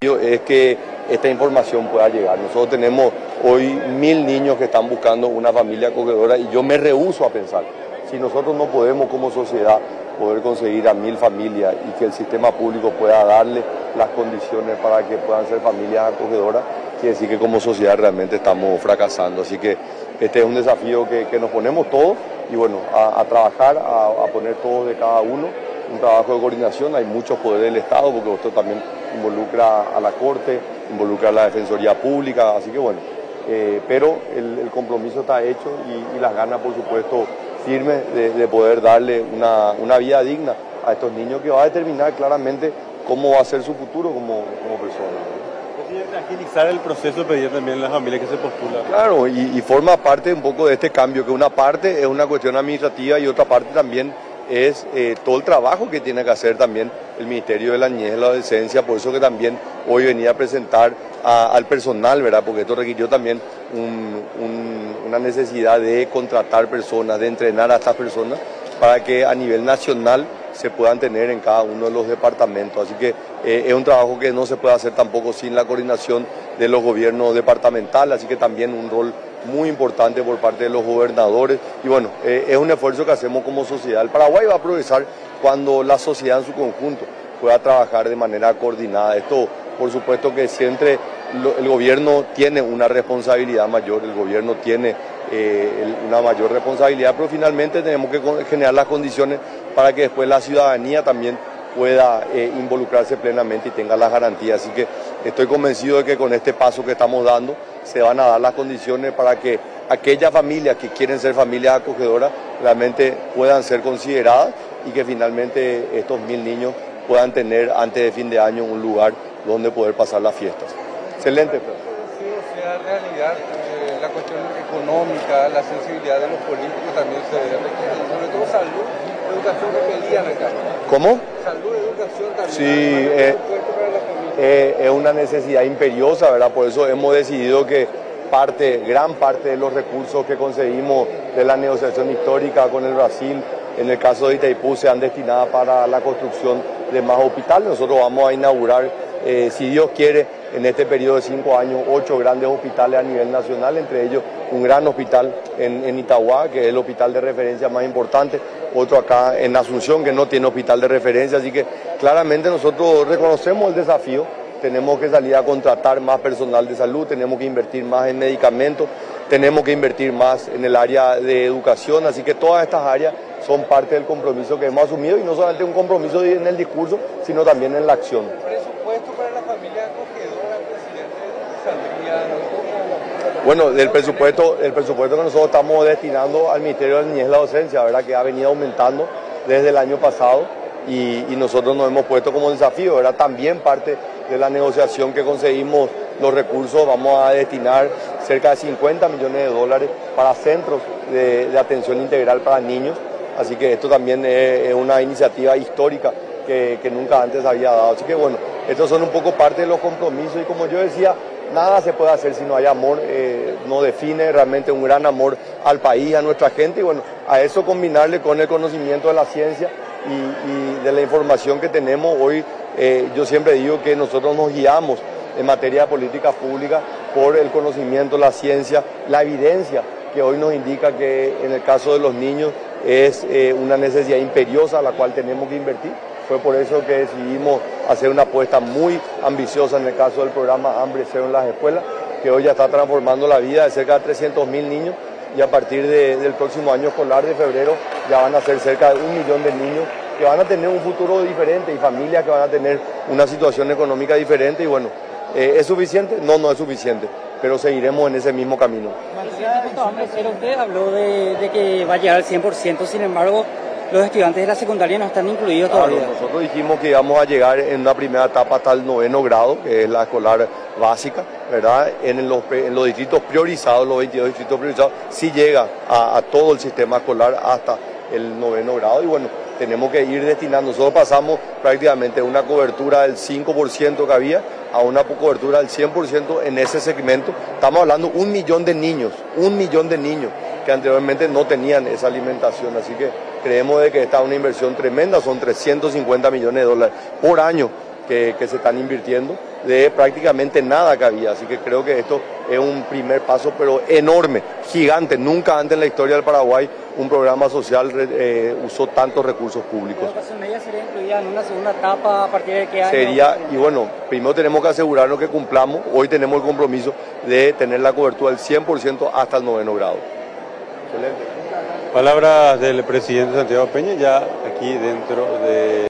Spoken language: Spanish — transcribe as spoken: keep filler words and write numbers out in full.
Es que esta información pueda llegar. Nosotros tenemos hoy mil niños que están buscando una familia acogedora y yo me rehúso a pensar, si nosotros no podemos como sociedad poder conseguir a mil familias y que el sistema público pueda darle las condiciones para que puedan ser familias acogedoras, quiere decir que como sociedad realmente estamos fracasando. Así que este es un desafío que, que nos ponemos todos y bueno, a, a trabajar, a, a poner todos de cada uno, un trabajo de coordinación. Hay muchos poderes del Estado porque esto también involucra a la Corte, involucra a la Defensoría Pública, así que bueno, eh, pero el, el compromiso está hecho y, y las ganas, por supuesto, firmes de, de poder darle una, una vida digna a estos niños que va a determinar claramente cómo va a ser su futuro como, como persona. Agilizar el proceso, pedir también a las familias que se postulan. Claro, y, y forma parte un poco de este cambio, que una parte es una cuestión administrativa y otra parte también es eh, todo el trabajo que tiene que hacer también el Ministerio de la Niñez y la Adolescencia. Por eso que también hoy venía a presentar a, al personal, ¿verdad? Porque esto requirió también un, un, una necesidad de contratar personas, de entrenar a estas personas para que a nivel nacional se puedan tener en cada uno de los departamentos. Así que eh, es un trabajo que no se puede hacer tampoco sin la coordinación de los gobiernos departamentales, así que también un rol muy importante por parte de los gobernadores y bueno, eh, es un esfuerzo que hacemos como sociedad. El Paraguay va a progresar cuando la sociedad en su conjunto pueda trabajar de manera coordinada. Esto, por supuesto que siempre lo, el gobierno tiene una responsabilidad mayor, el gobierno tiene eh, el, una mayor responsabilidad, pero finalmente tenemos que generar las condiciones para que después la ciudadanía también pueda eh, involucrarse plenamente y tenga las garantías. Así que estoy convencido de que con este paso que estamos dando se van a dar las condiciones para que aquellas familias que quieren ser familias acogedoras realmente puedan ser consideradas y que finalmente estos mil niños puedan tener antes de fin de año un lugar donde poder pasar las fiestas. Excelente. Sí, o sea, realidad, eh, la cuestión económica, la sensibilidad de los políticos también se requiere, sobre todo salud, educación que pedían acá. ¿Cómo? Salud, educación también. Sí, eh, eh, es una necesidad imperiosa, ¿verdad? Por eso hemos decidido que parte, gran parte de los recursos que conseguimos de la negociación histórica con el Brasil, en el caso de Itaipú, sean destinadas para la construcción de más hospitales. Nosotros vamos a inaugurar, eh, si Dios quiere, en este periodo de cinco años, ocho grandes hospitales a nivel nacional, entre ellos un gran hospital en, en Itauguá, que es el hospital de referencia más importante, otro acá en Asunción, que no tiene hospital de referencia, así que claramente nosotros reconocemos el desafío, tenemos que salir a contratar más personal de salud, tenemos que invertir más en medicamentos, tenemos que invertir más en el área de educación, así que todas estas áreas son parte del compromiso que hemos asumido y no solamente un compromiso en el discurso, sino también en la acción. ¿Presupuesto para la familia acogedora, presidente, saldría? Bueno, del presupuesto, el presupuesto que nosotros estamos destinando al Ministerio de la Niñez y la Docencia, ¿verdad? Que ha venido aumentando desde el año pasado y, y nosotros nos hemos puesto como desafío, ¿verdad? También parte de la negociación que conseguimos los recursos, vamos a destinar cerca de cincuenta millones de dólares para centros de, de atención integral para niños, así que esto también es, es una iniciativa histórica que, que nunca antes había dado. Así que bueno, estos son un poco parte de los compromisos y como yo decía, nada se puede hacer si no hay amor, eh, no define realmente un gran amor al país, a nuestra gente y bueno, a eso combinarle con el conocimiento de la ciencia y, y de la información que tenemos hoy. Eh, yo siempre digo que nosotros nos guiamos en materia de políticas públicas por el conocimiento, la ciencia, la evidencia que hoy nos indica que en el caso de los niños es eh, una necesidad imperiosa a la cual tenemos que invertir. Fue por eso que decidimos hacer una apuesta muy ambiciosa en el caso del programa Hambre Cero en las escuelas, que hoy ya está transformando la vida de cerca de trescientos mil niños y a partir de, del próximo año escolar de febrero ya van a ser cerca de un millón de niños que van a tener un futuro diferente y familias que van a tener una situación económica diferente y bueno, eh, ¿es suficiente? No, no es suficiente, pero seguiremos en ese mismo camino. Usted habló de, de que va a llegar al cien por ciento, sin embargo, los estudiantes de la secundaria no están incluidos claro, todavía. Nosotros dijimos que íbamos a llegar en una primera etapa hasta el noveno grado, que es la escolar básica, ¿verdad? En los, en los distritos priorizados, los veintidós distritos priorizados, sí llega a, a todo el sistema escolar hasta el noveno grado y bueno, tenemos que ir destinando. Nosotros pasamos prácticamente una cobertura del cinco por ciento que había a una cobertura del cien por ciento en ese segmento. Estamos hablando de un millón de niños, un millón de niños que anteriormente no tenían esa alimentación, así que creemos de que esta es una inversión tremenda, son trescientos cincuenta millones de dólares por año que, que se están invirtiendo, de prácticamente nada que había. Así que creo que esto es un primer paso, pero enorme, gigante. Nunca antes en la historia del Paraguay un programa social eh, usó tantos recursos públicos. ¿La educación media sería incluida en una segunda etapa a partir de qué año? Sería, y bueno, primero tenemos que asegurarnos que cumplamos. Hoy tenemos el compromiso de tener la cobertura del cien por ciento hasta el noveno grado. Excelente. Palabras del presidente Santiago Peña ya aquí dentro de...